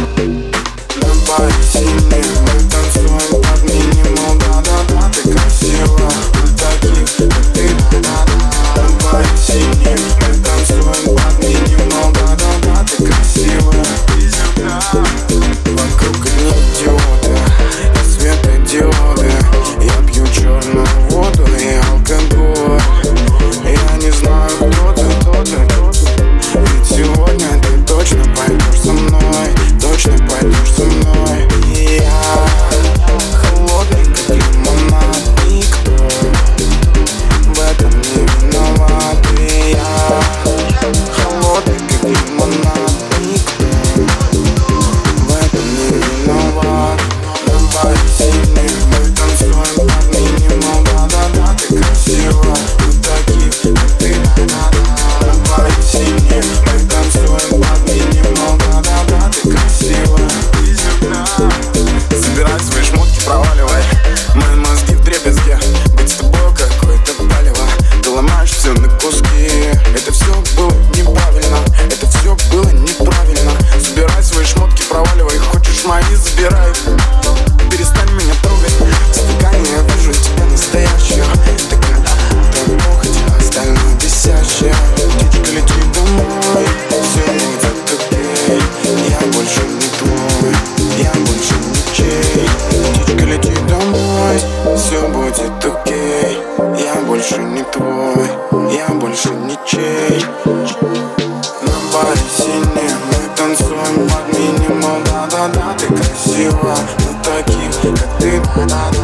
На баре синий мы танцуем под минимал. Да-да-да, ты красива, мы таких, как ты. Да-да-да. На баре синий мы танцуем под минимал. Да-да-да, ты красива. Вокруг одни идиоты и светодиоды. Я пью черную воду и алкоголь. Я не знаю, кто ты, ведь сегодня ты точно пойдешь со мной. Точно пойдешь со мной. И я холодный, как лимонад. Никто в этом не виноват. И я холодный, как лимонад. Никто в этом не виноват. На баре синий мы танцуем под минимал. Да-да-да, ты красива, мы такие, как ты. Да-да-да. На баре синий мы танцуем под минимал. Да-да-да, ты красива. Собирай свои шмотки, проваливай. Мои мозги в дребезге. Быть с тобой какое-то палево. Ты ломаешь все на куски. Это все было неправильно. Это все было неправильно. Собирай свои шмотки, проваливай. Хочешь мои, забирай. Перестань меня трогать. В стакане я вижу тебя настоящую. Такая похоть, а остальное бесящее. Птичка, лети домой. Все будет окей. Я больше не твой. Я больше ничей. Птичка, лети домой. Все будет окей. Я больше не твой. Я больше ничей. На баре синий мы танцуем под минимал. Да-да-да, ты красива, мы такие, как ты. Да-да-да.